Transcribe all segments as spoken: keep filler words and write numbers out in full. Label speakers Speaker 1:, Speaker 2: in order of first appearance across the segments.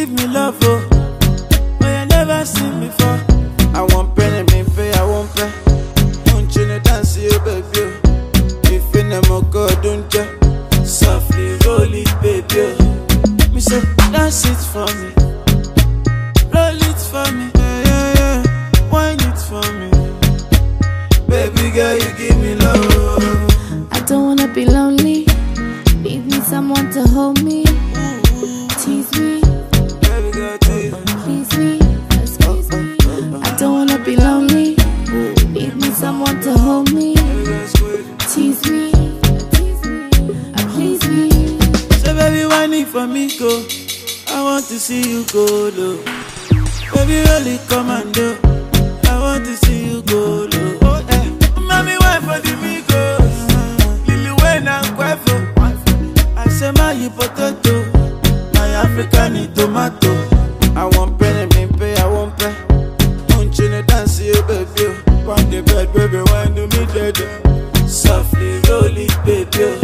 Speaker 1: give me love, oh, but you never seen before. I want penny, me pay, I won't pay. Don't you know dance, you baby? If you never go, don't you? Softly roll it, baby. Me say, dance it for me, roll it for me, yeah, yeah, yeah. Wine it for me, baby girl, you give me love.
Speaker 2: I don't wanna be lonely, need me someone to hold me, tease me,
Speaker 1: baby girl, tease me,
Speaker 2: please me, squeeze me. I don't wanna be lonely, need me someone to hold me, tease me, tease me, please me.
Speaker 1: So baby, wine it for me, go. I want to see you go low. Baby, really commando. I want to see you go low. Oh, eh. Mommy, wine for the amigos. Lily Wayne and Quavo. I say my you potato, my African tomato. I want penny, me pay, I won't pay. Don't you know dance, you baby? On the bed, baby, wine to me dead. Softly roll it, baby.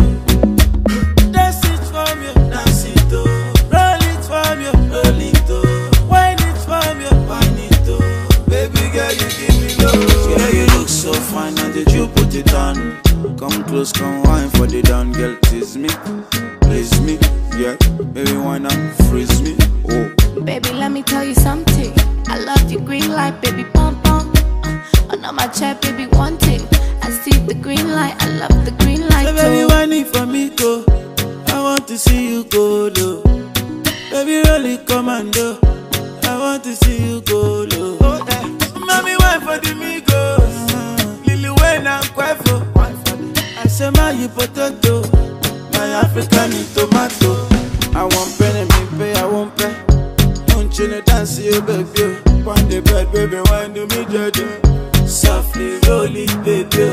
Speaker 1: Dance it for me, dance it oh. Roll it for me, roll it oh. Wine it for me, wine it oh. Baby girl, you give me love. Yeah, you look so fine, and did you put it on? Come close, come wine for the down, girl, tease me, please me, yeah. Baby, why not freeze me? Oh,
Speaker 2: Baby, let me tell you something. I love your green light, baby, pom pom. Uh, under my chair, baby, one thing. I see the green light, I love the green light.
Speaker 1: so baby,
Speaker 2: too.
Speaker 1: wine it for me, go. I want to see you go low. Baby, really commando. I want to see you go low. Oh, eh. Mommy, wine for the amigos. Lily Wayne and Quavo. I say my you potato, my African tomato. I want penny, me pay, I won't pay. Don't you know dance, you baby? On the bed, baby, wine to me, judge. Softly roll it, baby.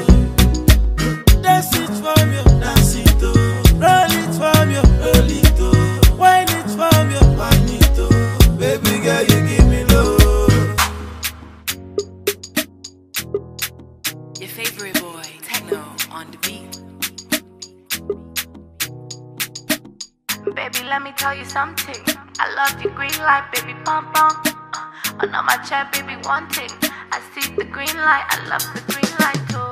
Speaker 1: Dance it for me, dance it oh. Roll it for me, roll it oh. Wine it for me, wine it oh. Baby girl, you give me love.
Speaker 3: Your favorite boy, Techno, on the beat.
Speaker 2: Baby, let me tell you something. I love your green light, baby, pom pom. Uh, under my chair, baby, one thing. I see the green light, I love the green light too.